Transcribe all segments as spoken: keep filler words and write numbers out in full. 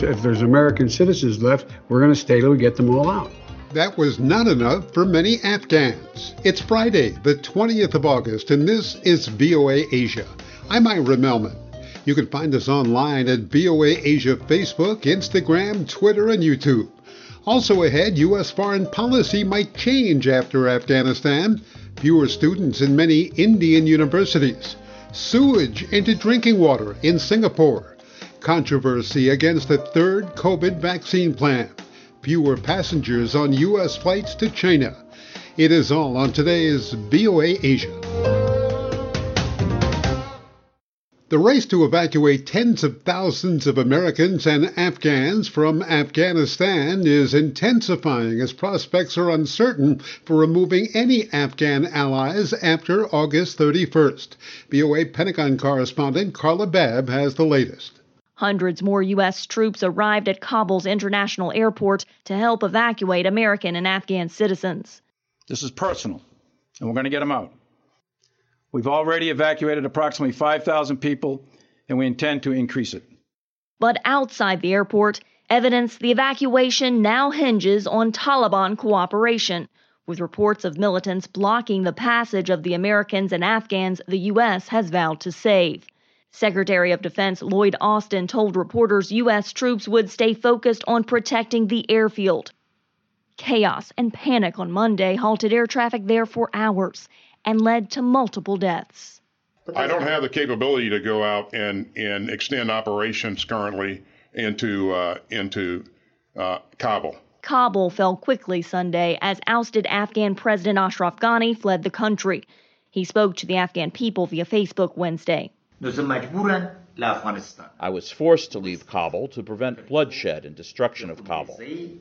If there's American citizens left, we're going to stay till we get them all out. That was not enough for many Afghans. It's Friday, the twentieth of August, and this is V O A Asia. I'm Ira Melman. You can find us online at V O A Asia Facebook, Instagram, Twitter, and YouTube. Also ahead, U S foreign policy might change after Afghanistan. Fewer students in many Indian universities. Sewage into drinking water in Singapore. Controversy against a third COVID vaccine plan. Fewer passengers on U S flights to China. It is all on today's V O A Asia. The race to evacuate tens of thousands of Americans and Afghans from Afghanistan is intensifying as prospects are uncertain for removing any Afghan allies after August thirty-first. V O A Pentagon correspondent Carla Babb has the latest. Hundreds more U S troops arrived at Kabul's international airport to help evacuate American and Afghan citizens. This is personal, and we're going to get them out. We've already evacuated approximately five thousand people, and we intend to increase it. But outside the airport, evidence the evacuation now hinges on Taliban cooperation, with reports of militants blocking the passage of the Americans and Afghans the U S has vowed to save. Secretary of Defense Lloyd Austin told reporters U S troops would stay focused on protecting the airfield. Chaos and panic on Monday halted air traffic there for hours and led to multiple deaths. I don't have the capability to go out and, and extend operations currently into uh, into uh, Kabul. Kabul fell quickly Sunday as ousted Afghan President Ashraf Ghani fled the country. He spoke to the Afghan people via Facebook Wednesday. I was forced to leave Kabul to prevent bloodshed and destruction of Kabul.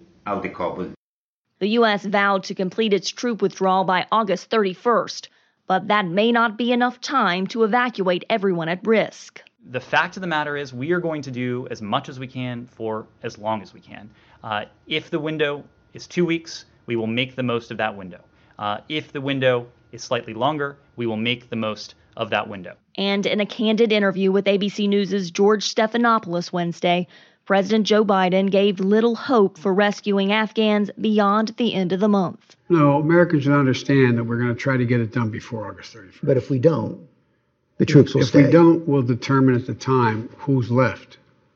The U S vowed to complete its troop withdrawal by August thirty-first, but that may not be enough time to evacuate everyone at risk. The fact of the matter is we are going to do as much as we can for as long as we can. Uh, if the window is two weeks, we will make the most of that window. Uh, if the window is slightly longer, we will make the most of that window. And in a candid interview with A B C News' George Stephanopoulos Wednesday, President Joe Biden gave little hope for rescuing Afghans beyond the end of the month. No, Americans should understand that we're going to try to get it done before August thirty-first. But if we don't, the troops will if stay. If we don't, we'll determine at the time who's left.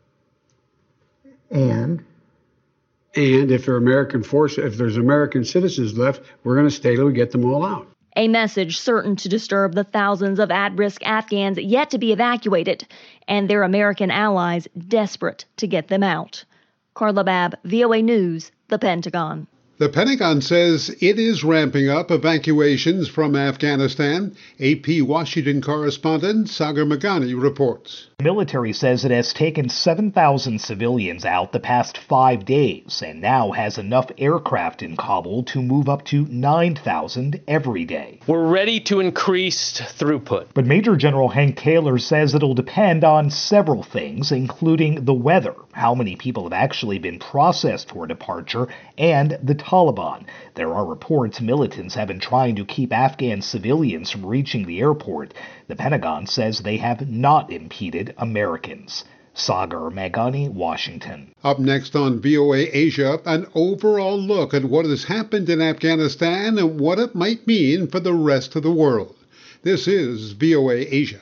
And? And if there are American forces, if there's American citizens left, we're going to stay till we get them all out. A message certain to disturb the thousands of at-risk Afghans yet to be evacuated and their American allies desperate to get them out. Carla Babb, V O A News, the Pentagon. The Pentagon says it is ramping up evacuations from Afghanistan. A P Washington correspondent Sagar Meghani reports. The military says it has taken seven thousand civilians out the past five days and now has enough aircraft in Kabul to move up to nine thousand every day. We're ready to increase throughput. But Major General Hank Taylor says it'll depend on several things, including the weather, how many people have actually been processed for departure, and the Taliban. There are reports militants have been trying to keep Afghan civilians from reaching the airport. The Pentagon says they have not impeded Americans. Sagar Meghani, Washington. Up next on V O A Asia, an overall look at what has happened in Afghanistan and what it might mean for the rest of the world. This is V O A Asia.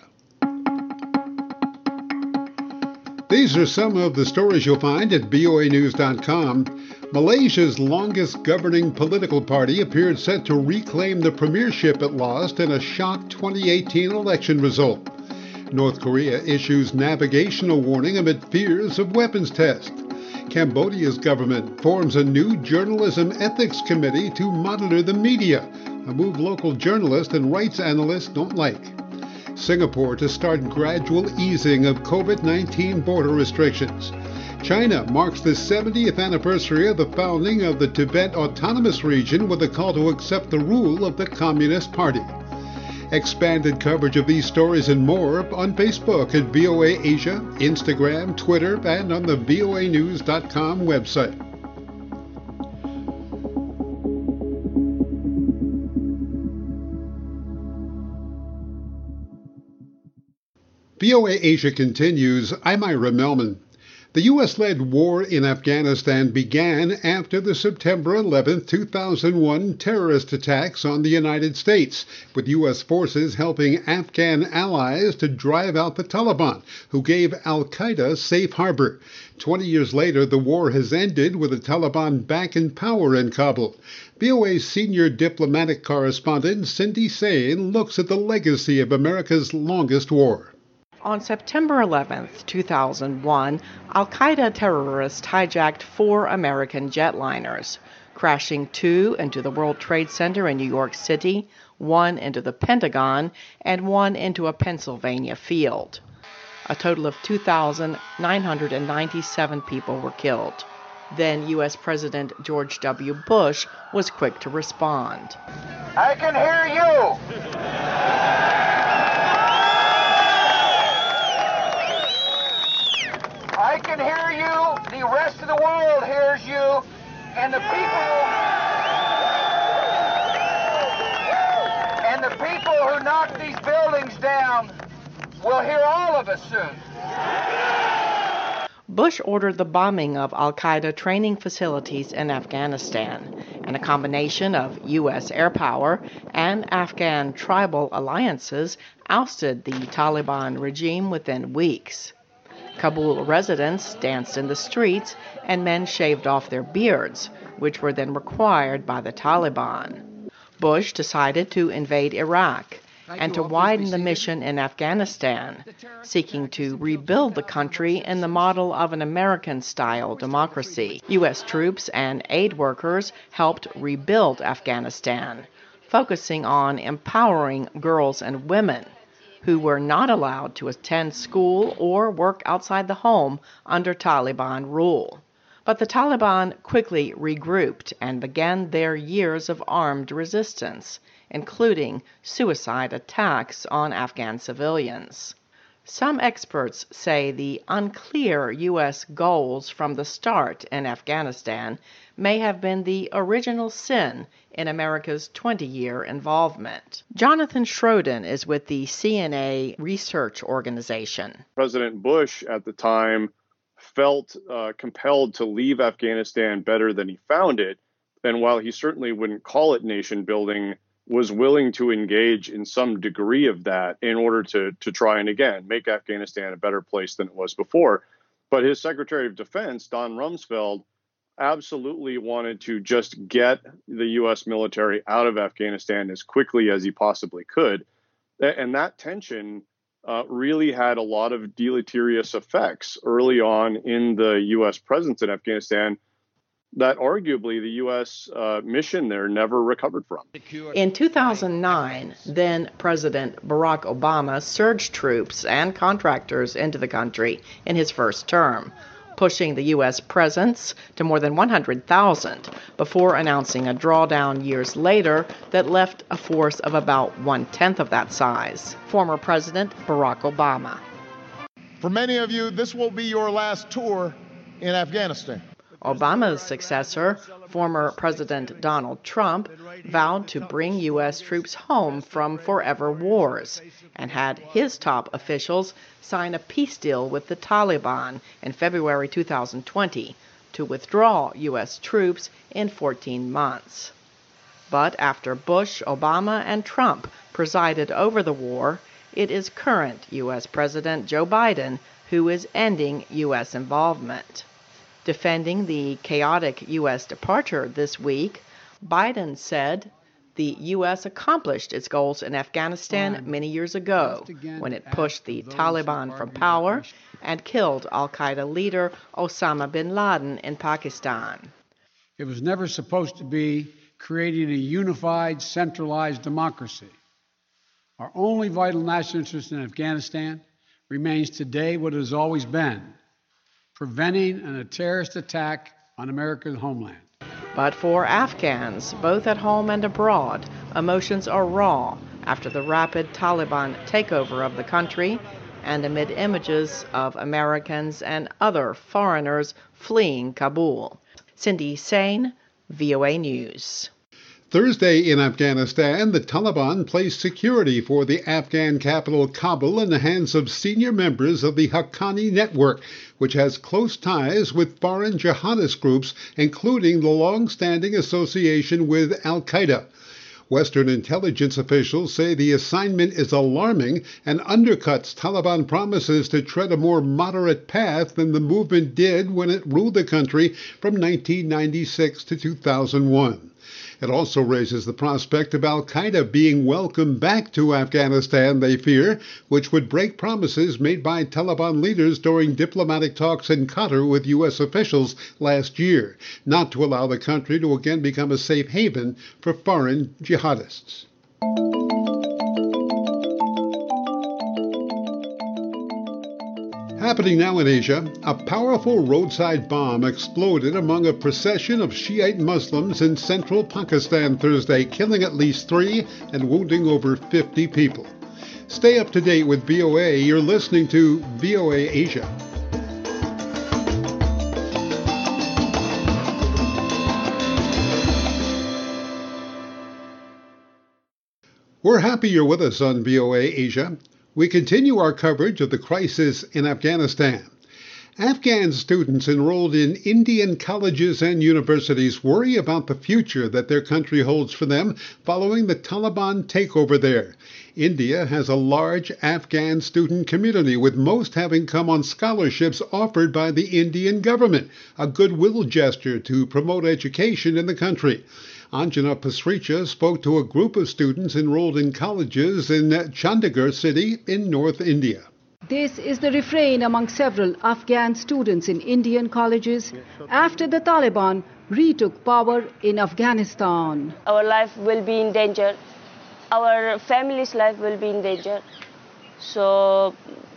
These are some of the stories you'll find at V O A news dot com. Malaysia's longest governing political party appeared set to reclaim the premiership it lost in a shock twenty eighteen election result. North Korea issues navigational warning amid fears of weapons tests. Cambodia's government forms a new journalism ethics committee to monitor the media, a move local journalists and rights analysts don't like. Singapore to start gradual easing of COVID nineteen border restrictions. China marks the seventieth anniversary of the founding of the Tibet Autonomous Region with a call to accept the rule of the Communist Party. Expanded coverage of these stories and more on Facebook at V O A Asia, Instagram, Twitter, and on the V O A news dot com website. V O A Asia continues. I'm Ira Melman. The U S-led war in Afghanistan began after the September eleventh, two thousand one terrorist attacks on the United States, with U S forces helping Afghan allies to drive out the Taliban, who gave al-Qaeda safe harbor. Twenty years later, the war has ended with the Taliban back in power in Kabul. V O A's senior diplomatic correspondent Cindy Sain looks at the legacy of America's longest war. On September eleventh, two thousand one, al-Qaeda terrorists hijacked four American jetliners, crashing two into the World Trade Center in New York City, one into the Pentagon, and one into a Pennsylvania field. A total of two thousand nine hundred ninety-seven people were killed. Then U S President George W. Bush was quick to respond. I can hear you! I can hear you, the rest of the world hears you, and the people, and the people who knock these buildings down will hear all of us soon. Bush ordered the bombing of al-Qaeda training facilities in Afghanistan, and a combination of U S air power and Afghan tribal alliances ousted the Taliban regime within weeks. Kabul residents danced in the streets, and men shaved off their beards, which were then required by the Taliban. Bush decided to invade Iraq and to widen the mission in Afghanistan, seeking to rebuild the country in the model of an American-style democracy. U S troops and aid workers helped rebuild Afghanistan, focusing on empowering girls and women who were not allowed to attend school or work outside the home under Taliban rule. But the Taliban quickly regrouped and began their years of armed resistance, including suicide attacks on Afghan civilians. Some experts say the unclear U S goals from the start in Afghanistan may have been the original sin in America's twenty-year involvement. Jonathan Schroden is with the C N A Research Organization. President Bush at the time felt uh, compelled to leave Afghanistan better than he found it, and while he certainly wouldn't call it nation building, was willing to engage in some degree of that in order to to try and, again, make Afghanistan a better place than it was before. But his Secretary of Defense, Don Rumsfeld, absolutely wanted to just get the U S military out of Afghanistan as quickly as he possibly could. And that tension uh, really had a lot of deleterious effects early on in the U S presence in Afghanistan that arguably the U S uh, mission there never recovered from. In two thousand nine, then President Barack Obama surged troops and contractors into the country in his first term, pushing the U S presence to more than one hundred thousand before announcing a drawdown years later that left a force of about one-tenth of that size. Former President Barack Obama. For many of you, this will be your last tour in Afghanistan. Obama's successor, former President Donald Trump, vowed to bring U S troops home from forever wars and had his top officials sign a peace deal with the Taliban in February two thousand twenty to withdraw U S troops in fourteen months. But after Bush, Obama, and Trump presided over the war, it is current U S President Joe Biden who is ending U S involvement. Defending the chaotic U S departure this week, Biden said the U S accomplished its goals in Afghanistan many years ago when it pushed the Taliban from power and killed al-Qaeda leader Osama bin Laden in Pakistan. It was never supposed to be creating a unified, centralized democracy. Our only vital national interest in Afghanistan remains today what it has always been: preventing a terrorist attack on America's homeland. But for Afghans, both at home and abroad, emotions are raw after the rapid Taliban takeover of the country and amid images of Americans and other foreigners fleeing Kabul. Cindy Sain, V O A News. Thursday in Afghanistan, the Taliban placed security for the Afghan capital Kabul in the hands of senior members of the Haqqani network, which has close ties with foreign jihadist groups, including the long-standing association with al-Qaeda. Western intelligence officials say the assignment is alarming and undercuts Taliban promises to tread a more moderate path than the movement did when it ruled the country from nineteen ninety-six to two thousand one. It also raises the prospect of al-Qaeda being welcomed back to Afghanistan, they fear, which would break promises made by Taliban leaders during diplomatic talks in Qatar with U S officials last year, not to allow the country to again become a safe haven for foreign jihadists. Happening now in Asia, a powerful roadside bomb exploded among a procession of Shiite Muslims in central Pakistan Thursday, killing at least three and wounding over fifty people. Stay up to date with V O A. You're listening to V O A Asia. We're happy you're with us on V O A Asia. We continue our coverage of the crisis in Afghanistan. Afghan students enrolled in Indian colleges and universities worry about the future that their country holds for them following the Taliban takeover there. India has a large Afghan student community, with most having come on scholarships offered by the Indian government, a goodwill gesture to promote education in the country. Anjana Pasricha spoke to a group of students enrolled in colleges in Chandigarh city in North India. This is the refrain among several Afghan students in Indian colleges after the Taliban retook power in Afghanistan. Our life will be in danger. Our family's life will be in danger. So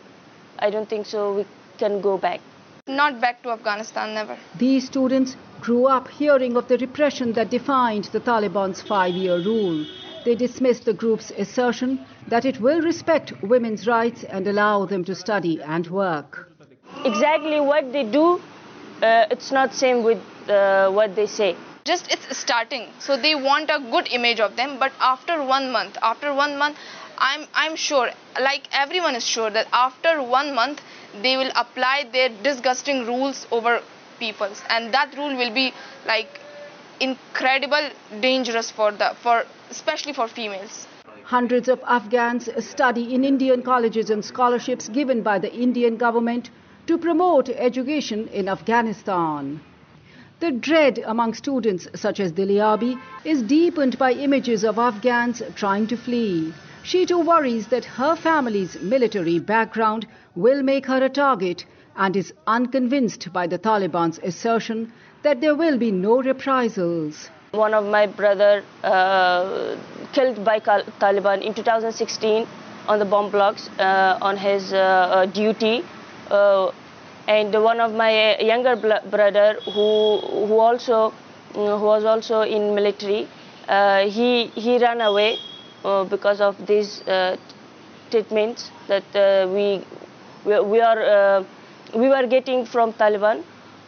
I don't think so we can go back. Not back to Afghanistan, never. These students grew up hearing of the repression that defined the Taliban's five-year rule. They dismissed the group's assertion that it will respect women's rights and allow them to study and work. Exactly what they do, uh, it's not same with uh, what they say. Just it's starting, so they want a good image of them, but after one month, after one month, I'm, I'm sure, like everyone is sure, that after one month, they will apply their disgusting rules over peoples, and that rule will be like incredible dangerous for the for especially for females. Hundreds of Afghans study in Indian colleges on scholarships given by the Indian government to promote education in Afghanistan. The dread among students such as Dilyabi is deepened by images of Afghans trying to flee. She too worries that her family's military background will make her a target and is unconvinced by the Taliban's assertion that there will be no reprisals. One of my brother uh, killed by Taliban in two thousand sixteen on the bomb blocks uh, on his uh, uh, duty. Uh, and one of my younger brother who who also who was also in military, uh, he he ran away uh, because of these uh, treatments that uh, we, we we are uh, we were getting from Taliban.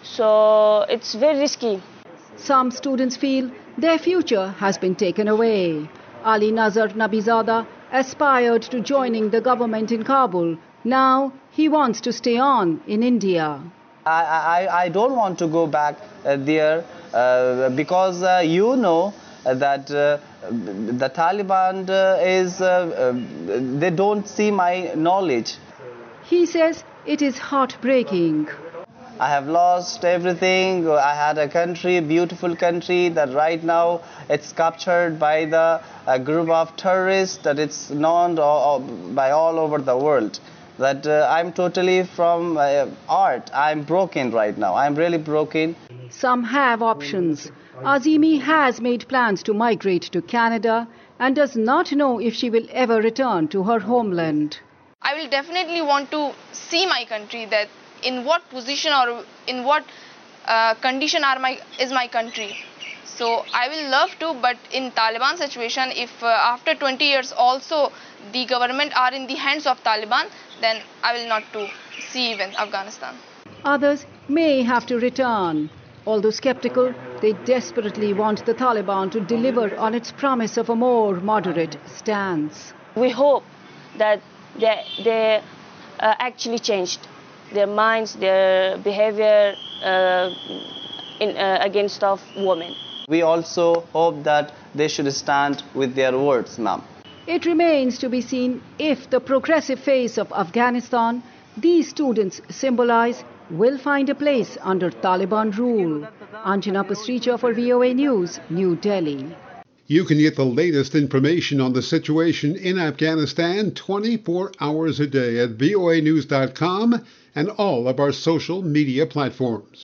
So it's very risky. Some students feel their future has been taken away. Ali Nazar Nabizada aspired to joining the government in Kabul. Now he wants to stay on in India. I, I, I don't want to go back uh, there uh, because uh, you know uh, that uh, the Taliban uh, is, uh, uh, they don't see my knowledge. He says it is heartbreaking. I have lost everything. I had a country, a beautiful country, that right now it's captured by the a group of terrorists that it's known all, by all over the world. That uh, I'm totally from uh, art. I'm broken right now. I'm really broken. Some have options. Azimi has made plans to migrate to Canada and does not know if she will ever return to her homeland. I will definitely want to see my country, that in what position or in what uh, condition are my is my country. So I will love to, but in Taliban situation, if uh, after twenty years also the government are in the hands of Taliban, then I will not to see even Afghanistan. Others may have to return. Although skeptical, they desperately want the Taliban to deliver on its promise of a more moderate stance. We hope that they, they uh, actually changed their minds, their behavior uh, in, uh, against of women. We also hope that they should stand with their words, ma'am. It remains to be seen if the progressive face of Afghanistan these students symbolize will find a place under Taliban rule. Anjana Pasricha for V O A News, New Delhi. You can get the latest information on the situation in Afghanistan twenty-four hours a day at V O A news dot com and all of our social media platforms.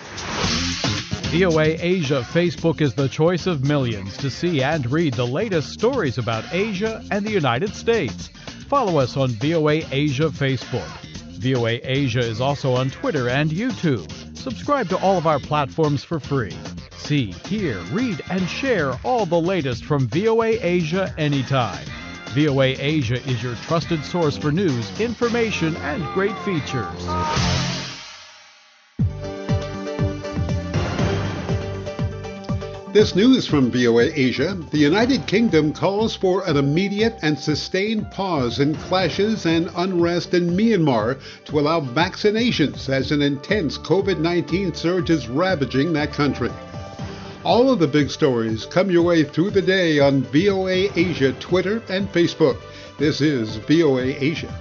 V O A Asia Facebook is the choice of millions to see and read the latest stories about Asia and the United States. Follow us on V O A Asia Facebook. V O A Asia is also on Twitter and YouTube. Subscribe to all of our platforms for free. See, hear, read, and share all the latest from V O A Asia anytime. V O A Asia is your trusted source for news, information, and great features. This news from V O A Asia: the United Kingdom calls for an immediate and sustained pause in clashes and unrest in Myanmar to allow vaccinations as an intense COVID nineteen surge is ravaging that country. All of the big stories come your way through the day on V O A Asia Twitter and Facebook. This is V O A Asia.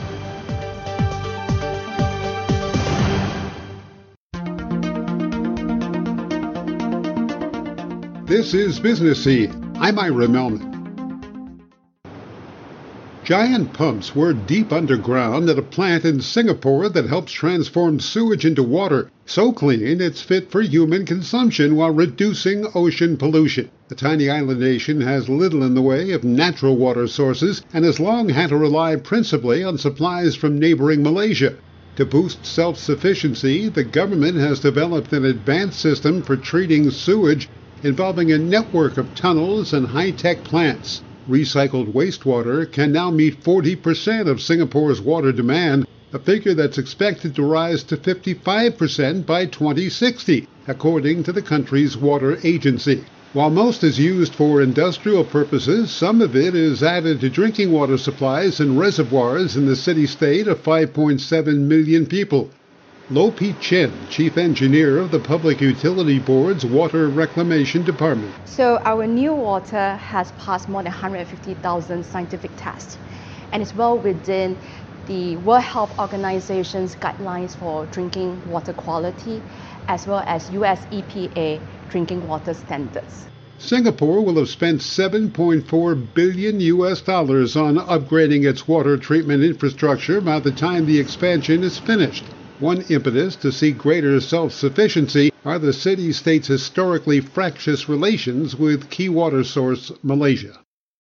This is Business Scene. I'm Ira Melman. Giant pumps were deep underground at a plant in Singapore that helps transform sewage into water, so clean it's fit for human consumption while reducing ocean pollution. The tiny island nation has little in the way of natural water sources and has long had to rely principally on supplies from neighboring Malaysia. To boost self-sufficiency, the government has developed an advanced system for treating sewage involving a network of tunnels and high-tech plants. Recycled wastewater can now meet forty percent of Singapore's water demand, a figure that's expected to rise to fifty-five percent by twenty sixty, according to the country's water agency. While most is used for industrial purposes, some of it is added to drinking water supplies and reservoirs in the city-state of five point seven million people. Lo Pei Chen, Chief Engineer of the Public Utility Board's Water Reclamation Department. So our new water has passed more than one hundred fifty thousand scientific tests and is well within the World Health Organization's guidelines for drinking water quality as well as U S E P A drinking water standards. Singapore will have spent seven point four billion U S dollars on upgrading its water treatment infrastructure by the time the expansion is finished. One impetus to see greater self-sufficiency are the city-state's historically fractious relations with key water source Malaysia.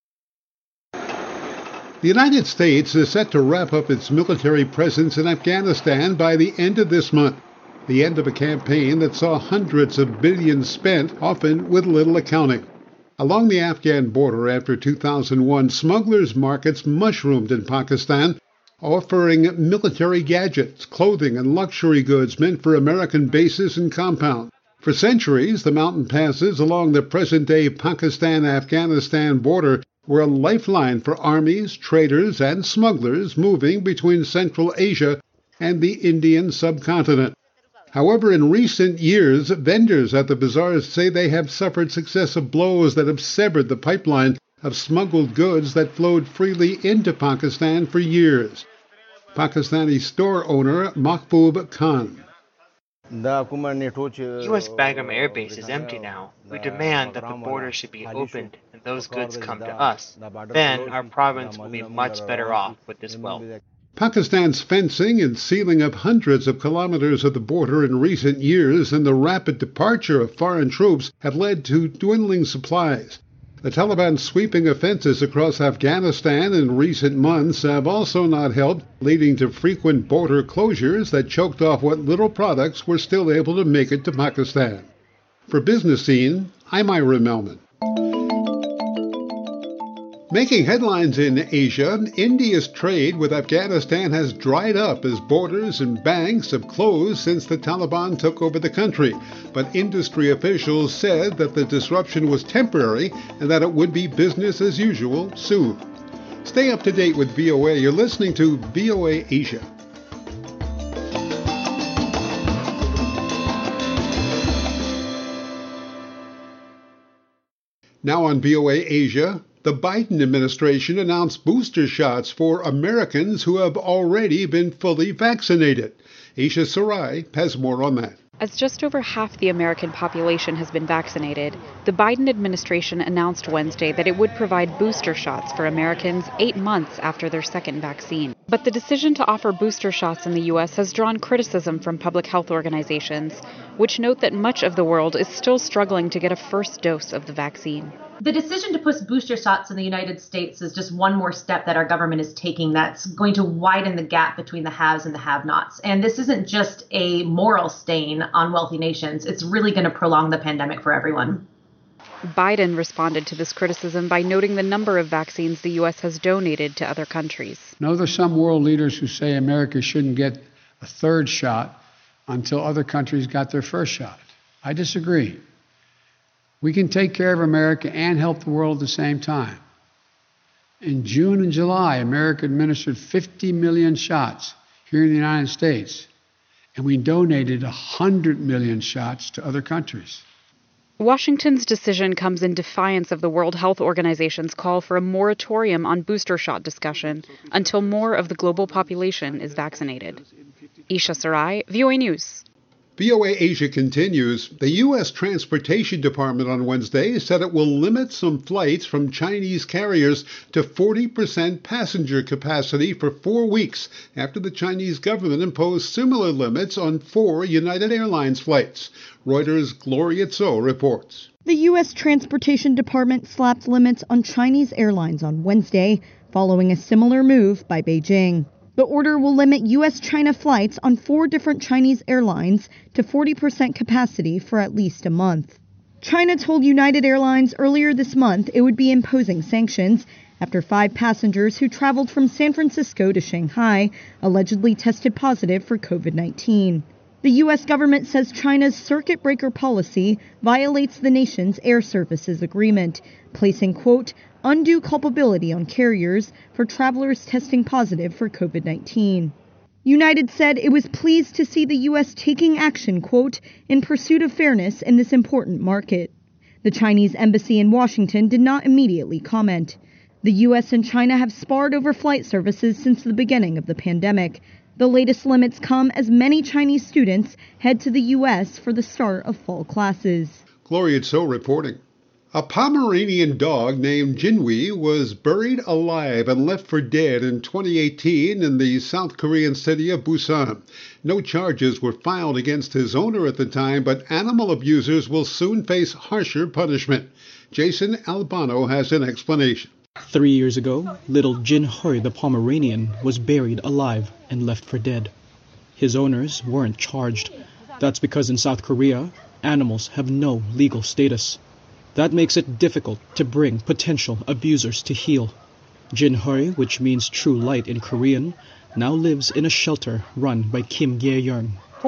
The United States is set to wrap up its military presence in Afghanistan by the end of this month, the end of a campaign that saw hundreds of billions spent, often with little accounting. Along the Afghan border after two thousand one, smugglers' markets mushroomed in Pakistan, offering military gadgets, clothing, and luxury goods meant for American bases and compounds. For centuries, the mountain passes along the present-day Pakistan-Afghanistan border were a lifeline for armies, traders, and smugglers moving between Central Asia and the Indian subcontinent. However, in recent years, vendors at the bazaars say they have suffered successive blows that have severed the pipeline of smuggled goods that flowed freely into Pakistan for years. Pakistani store owner Mahbub Khan. U S Bagram Air Base is empty now. We demand that the border should be opened and those goods come to us. Then our province will be much better off with this wealth. Pakistan's fencing and sealing of hundreds of kilometers of the border in recent years and the rapid departure of foreign troops have led to dwindling supplies. The Taliban's sweeping offenses across Afghanistan in recent months have also not helped, leading to frequent border closures that choked off what little products were still able to make it to Pakistan. For Business Scene, I'm Ira Melman. Making headlines in Asia, India's trade with Afghanistan has dried up as borders and banks have closed since the Taliban took over the country. But industry officials said that the disruption was temporary and that it would be business as usual soon. Stay up to date with V O A. You're listening to V O A Asia. Now on V O A Asia, the Biden administration announced booster shots for Americans who have already been fully vaccinated. Aisha Sarai has more on that. As just over half the American population has been vaccinated, the Biden administration announced Wednesday that it would provide booster shots for Americans eight months after their second vaccine. But the decision to offer booster shots in the U S has drawn criticism from public health organizations, which note that much of the world is still struggling to get a first dose of the vaccine. The decision to push booster shots in the United States is just one more step that our government is taking that's going to widen the gap between the haves and the have-nots. And this isn't just a moral stain on wealthy nations. It's really going to prolong the pandemic for everyone. Biden responded to this criticism by noting the number of vaccines the U S has donated to other countries. No, there's some world leaders who say America shouldn't get a third shot until other countries got their first shot. I disagree. We can take care of America and help the world at the same time. In June and July, America administered fifty million shots here in the United States, and we donated one hundred million shots to other countries. Washington's decision comes in defiance of the World Health Organization's call for a moratorium on booster shot discussion until more of the global population is vaccinated. Isha Sarai, V O A News. V O A Asia continues. The U S Transportation Department on Wednesday said it will limit some flights from Chinese carriers to forty percent passenger capacity for four weeks after the Chinese government imposed similar limits on four United Airlines flights. Reuters' Gloria Tso reports. The U S Transportation Department slapped limits on Chinese airlines on Wednesday, following a similar move by Beijing. The order will limit U S-China flights on four different Chinese airlines to forty percent capacity for at least a month. China told United Airlines earlier this month it would be imposing sanctions after five passengers who traveled from San Francisco to Shanghai allegedly tested positive for COVID nineteen. The U S government says China's circuit breaker policy violates the nation's air services agreement, placing, quote, undue culpability on carriers for travelers testing positive for COVID nineteen. United said it was pleased to see the U S taking action, quote, in pursuit of fairness in this important market. The Chinese embassy in Washington did not immediately comment. The U S and China have sparred over flight services since the beginning of the pandemic. The latest limits come as many Chinese students head to the U S for the start of fall classes. Gloria Tso reporting. A Pomeranian dog named Jinwi was buried alive and left for dead in twenty eighteen in the South Korean city of Busan. No charges were filed against his owner at the time, but animal abusers will soon face harsher punishment. Jason Albano has an explanation. Three years ago, little Jin Hoi the Pomeranian was buried alive and left for dead. His owners weren't charged. That's because in South Korea, animals have no legal status. That makes it difficult to bring potential abusers to heel. Jin Hoi, which means true light in Korean, now lives in a shelter run by Kim Gye-yeon.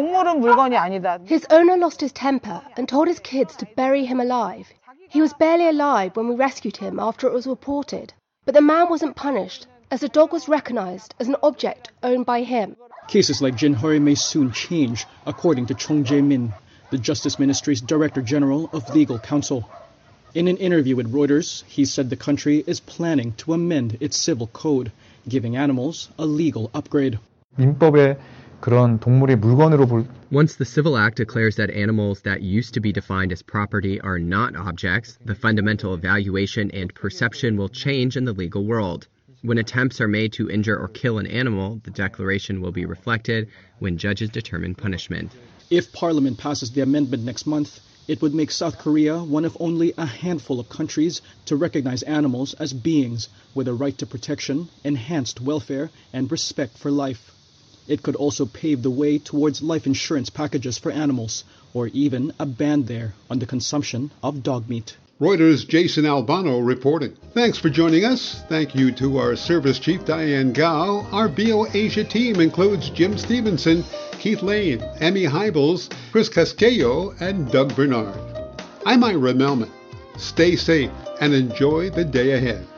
His owner lost his temper and told his kids to bury him alive. He was barely alive when we rescued him after it was reported. But the man wasn't punished, as the dog was recognized as an object owned by him. Cases like Jin Hoi may soon change, according to Chung Jae-min, the Justice Ministry's Director General of Legal Counsel. In an interview with Reuters, he said the country is planning to amend its civil code, giving animals a legal upgrade. Once the Civil Act declares that animals that used to be defined as property are not objects, the fundamental evaluation and perception will change in the legal world. When attempts are made to injure or kill an animal, the declaration will be reflected when judges determine punishment. If Parliament passes the amendment next month, it would make South Korea one of only a handful of countries to recognize animals as beings with a right to protection, enhanced welfare, and respect for life. It could also pave the way towards life insurance packages for animals, or even a ban there on the consumption of dog meat. Reuters' Jason Albano reporting. Thanks for joining us. Thank you to our Service Chief Diane Gao. Our B O Asia team includes Jim Stevenson, Keith Lane, Emmy Hybels, Chris Casquejo, and Doug Bernard. I'm Ira Melman. Stay safe and enjoy the day ahead.